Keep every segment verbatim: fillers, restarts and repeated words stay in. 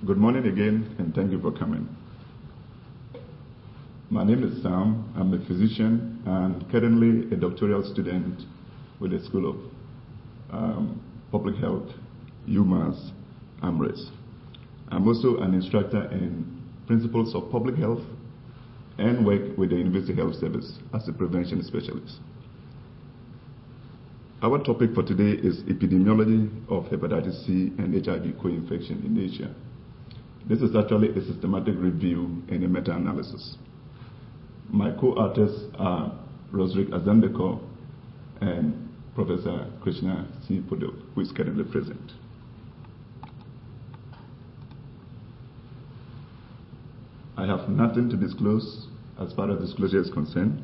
Good morning again, and thank you for coming. My name is Sam. I'm a physician and currently a doctoral student with the School of um, Public Health, UMass, AMRES. I'm also an instructor in Principles of Public Health and work with the University Health Service as a prevention specialist. Our topic for today is epidemiology of hepatitis C and H I V co-infection in Asia. This is actually a systematic review and a meta-analysis. My co-authors are Rosrick Azandeko and Professor Krishna C. Pudil, who is currently present. I have nothing to disclose as far as disclosure is concerned.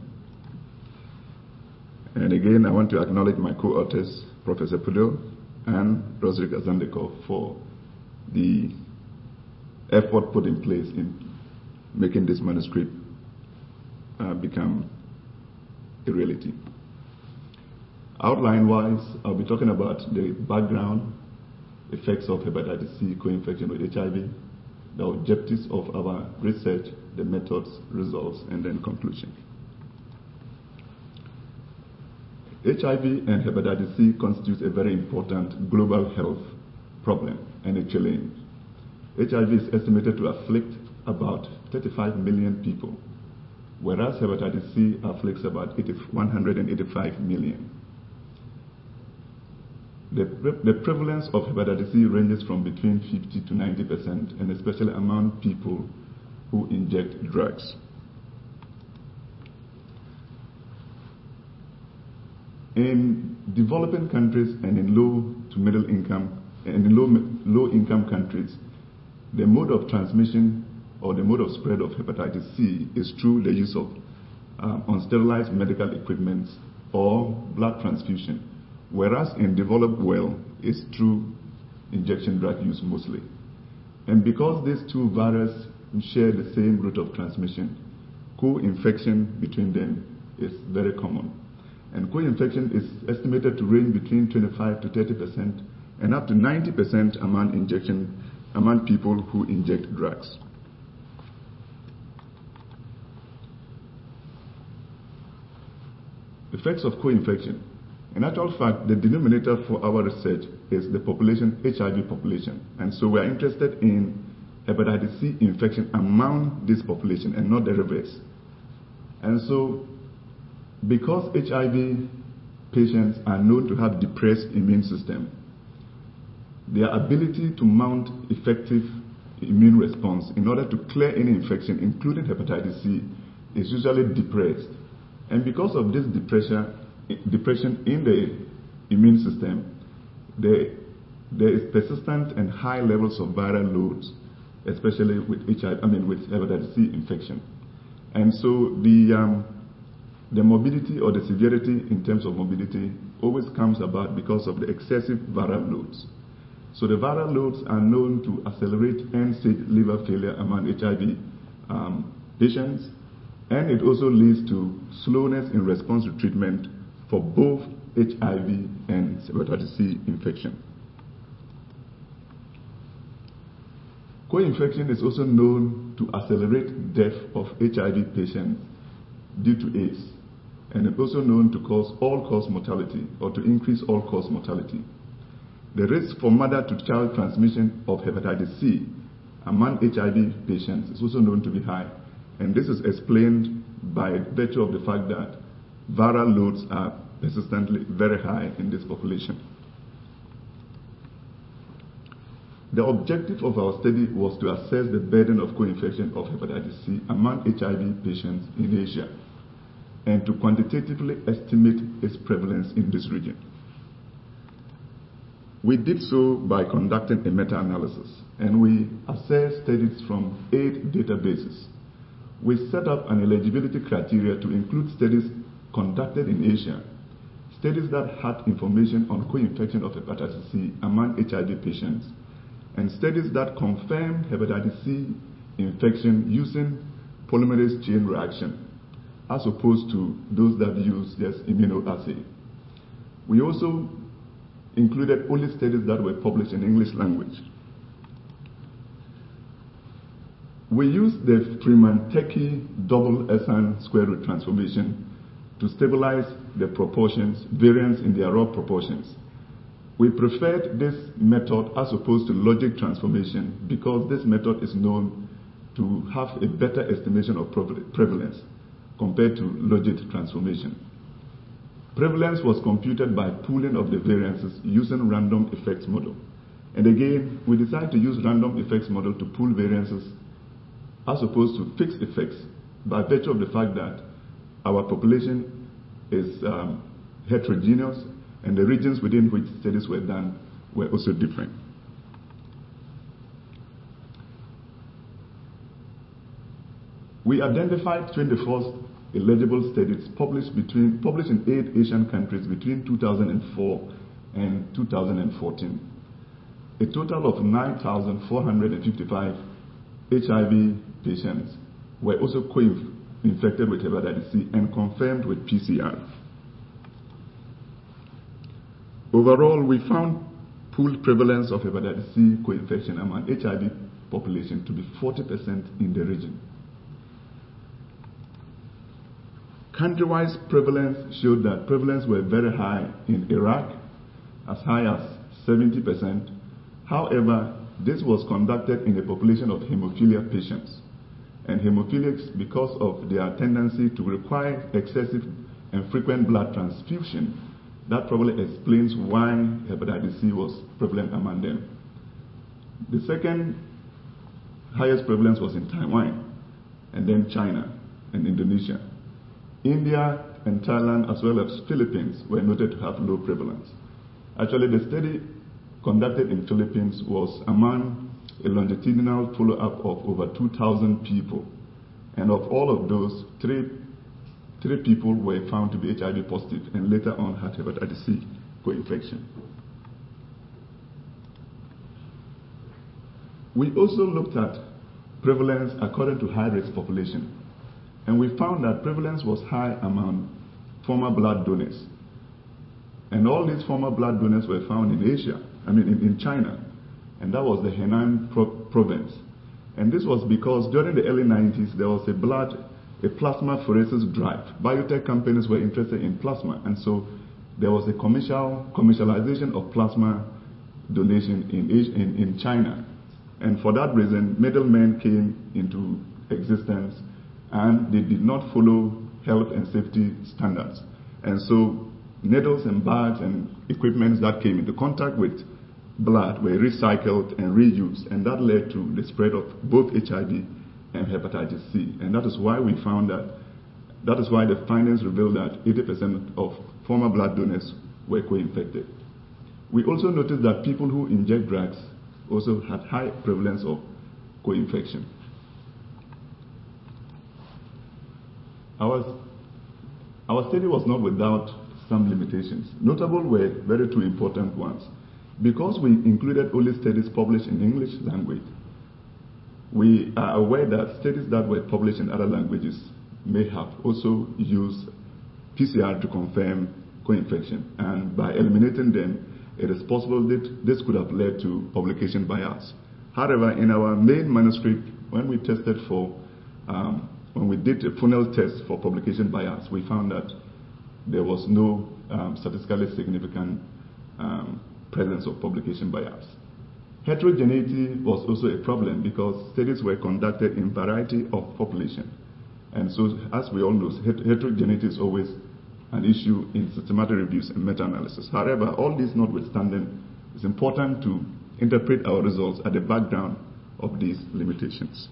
And again, I want to acknowledge my co-authors, Professor Pudil and Rosrick Azandeko, for the effort put in place in making this manuscript uh, become a reality. Outline-wise, I'll be talking about the background, effects of hepatitis C co-infection with H I V, the objectives of our research, the methods, results, and then conclusion. H I V and hepatitis C constitutes a very important global health problem and a challenge. H I V is estimated to afflict about thirty-five million people, whereas hepatitis C afflicts about one hundred eighty-five million. The, pre the prevalence of hepatitis C ranges from between fifty to ninety percent, and especially among people who inject drugs. In developing countries and in low to middle income and in low, low income countries, the mode of transmission or the mode of spread of hepatitis C is through the use of um, unsterilized medical equipment or blood transfusion, whereas in developed world, it's through injection drug use mostly. And because these two viruses share the same route of transmission, co-infection between them is very common. And co-infection is estimated to range between twenty-five to thirty percent and up to ninety percent among injection among people who inject drugs. Effects of co-infection. In actual fact, the denominator for our research is the population, H I V population. And so we are interested in hepatitis C infection among this population and not the reverse. And so, because H I V patients are known to have depressed immune system, their ability to mount effective immune response in order to clear any infection, including hepatitis C, is usually depressed. And because of this depression, depression in the immune system, there, there is persistent and high levels of viral loads, especially with H I V, I mean with hepatitis C infection. And so the um, the morbidity or the severity in terms of morbidity always comes about because of the excessive viral loads. So the viral loads are known to accelerate end-stage liver failure among H I V um, patients, and it also leads to slowness in response to treatment for both H I V and hepatitis C infection. Co-infection is also known to accelerate death of H I V patients due to AIDS, and it's also known to cause all-cause mortality or to increase all-cause mortality. The risk for mother-to-child transmission of hepatitis C among H I V patients is also known to be high, and this is explained by virtue of the fact that viral loads are persistently very high in this population. The objective of our study was to assess the burden of co-infection of hepatitis C among H I V patients in Asia and to quantitatively estimate its prevalence in this region. We did so by conducting a meta-analysis, and we assessed studies from eight databases. We set up an eligibility criteria to include studies conducted in Asia, studies that had information on co-infection of hepatitis C among H I V patients, and studies that confirmed hepatitis C infection using polymerase chain reaction, as opposed to those that use just immunoassay. We also included only studies that were published in English language. We use the Freeman-Teki double S N square root transformation to stabilize the proportions, variance in their raw proportions. We preferred this method as opposed to logic transformation because this method is known to have a better estimation of prevalence compared to logic transformation. Prevalence was computed by pooling of the variances using random effects model. And again, we decided to use random effects model to pool variances as opposed to fixed effects by virtue of the fact that our population is um, heterogeneous and the regions within which studies were done were also different. We identified twenty-four eligible studies published, between, published in eight Asian countries between two thousand four and two thousand fourteen. A total of nine thousand four hundred fifty-five H I V patients were also co-infected with hepatitis C and confirmed with P C R. Overall, we found pooled prevalence of hepatitis C co-infection among H I V population to be forty percent in the region. Country-wise prevalence showed that prevalence were very high in Iraq, as high as seventy percent. However, this was conducted in a population of hemophilia patients. And hemophilics, because of their tendency to require excessive and frequent blood transfusion, that probably explains why hepatitis C was prevalent among them. The second highest prevalence was in Taiwan, and then China and Indonesia. India and Thailand, as well as Philippines, were noted to have low prevalence. Actually, the study conducted in Philippines was among a longitudinal follow-up of over two thousand people. And of all of those, three, three people were found to be H I V positive and later on had hepatitis C co-infection. We also looked at prevalence according to high-risk population. And we found that prevalence was high among former blood donors. And all these former blood donors were found in Asia, I mean in, in China. And that was the Henan pro province. And this was because during the early nineties, there was a blood, a plasma pheresis drive. Biotech companies were interested in plasma. And so there was a commercial, commercialization of plasma donation in, in, in China. And for that reason, middlemen came into existence and they did not follow health and safety standards. And so needles and bags and equipment that came into contact with blood were recycled and reused, and that led to the spread of both H I V and hepatitis C. And that is why we found that, that is why the findings revealed that eighty percent of former blood donors were co-infected. We also noticed that people who inject drugs also had high prevalence of co-infection. Our, our study was not without some limitations. Notable were very two important ones. Because we included only studies published in English language, we are aware that studies that were published in other languages may have also used P C R to confirm co-infection. And by eliminating them, it is possible that this could have led to publication bias. However, in our main manuscript, when we tested for um, When we did a funnel test for publication bias, we found that there was no um, statistically significant um, presence of publication bias. Heterogeneity was also a problem because studies were conducted in variety of population. And so, as we all know, heterogeneity is always an issue in systematic reviews and meta-analysis. However, all this notwithstanding, it's important to interpret our results at the background of these limitations.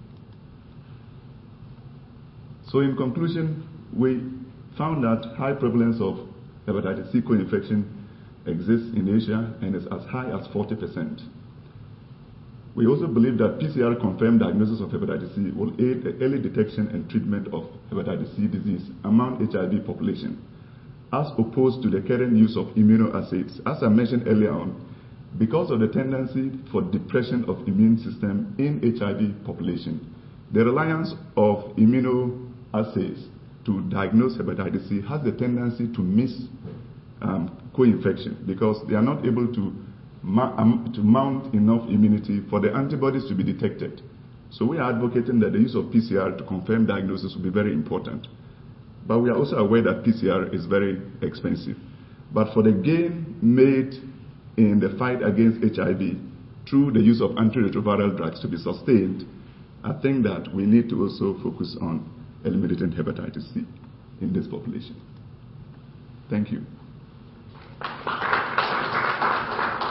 So in conclusion, we found that high prevalence of hepatitis C co-infection exists in Asia and is as high as forty percent. We also believe that P C R-confirmed diagnosis of hepatitis C will aid the early detection and treatment of hepatitis C disease among H I V population, as opposed to the current use of immunoassays. As I mentioned earlier on, because of the tendency for depression of immune system in H I V population, the reliance of immunoassays to diagnose hepatitis C has the tendency to miss um, co-infection because they are not able to, um, to mount enough immunity for the antibodies to be detected. So we are advocating that the use of P C R to confirm diagnosis will be very important. But we are also aware that P C R is very expensive. But for the gain made in the fight against H I V through the use of antiretroviral drugs to be sustained, I think that we need to also focus on eliminating hepatitis C in this population. Thank you.